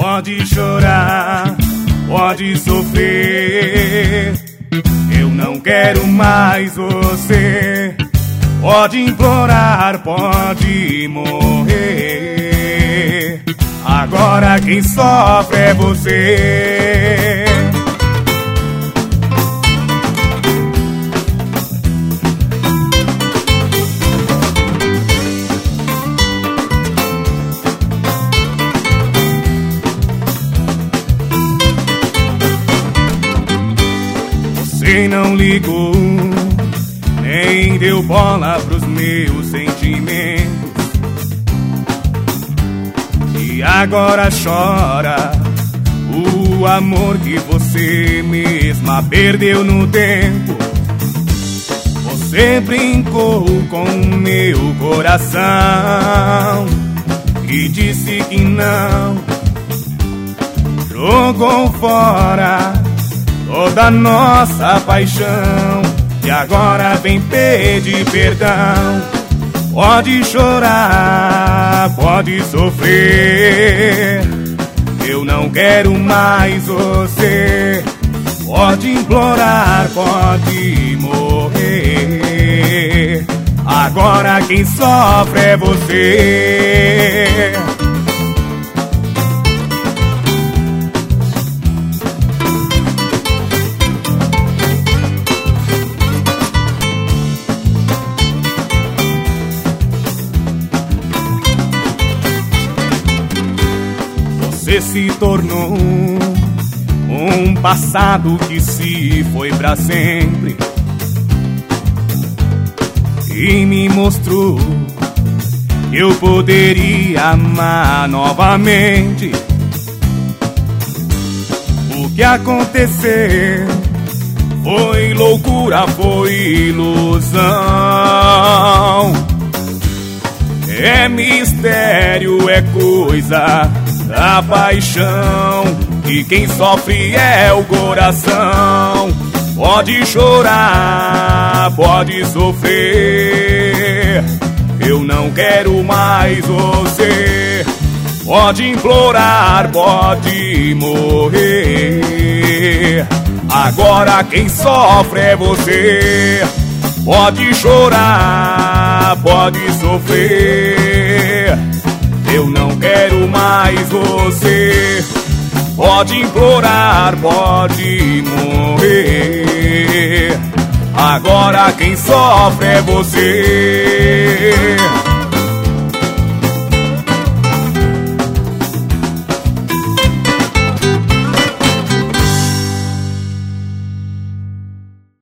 Pode chorar, pode sofrer, eu não quero mais você. Pode implorar, pode morrer, agora quem sofre é você. Você não ligou, nem deu bola pros meus sentimentos, e agora chora o amor que você mesma perdeu no tempo. Você brincou com meu coração e disse que não, jogou fora toda nossa paixão, e agora vem pedir perdão. Pode chorar, pode sofrer, eu não quero mais você. Pode implorar, pode morrer, agora quem sofre é você. Você se tornou um passado que se foi pra sempre, e me mostrou que eu poderia amar novamente. O que aconteceu foi loucura, foi ilusão. É mistério, é coisa da paixão, e quem sofre é o coração. Pode chorar, pode sofrer, eu não quero mais você. Pode implorar, pode morrer, agora quem sofre é você. Pode chorar, pode sofrer, eu não quero mais você. Pode implorar, pode morrer, agora quem sofre é você.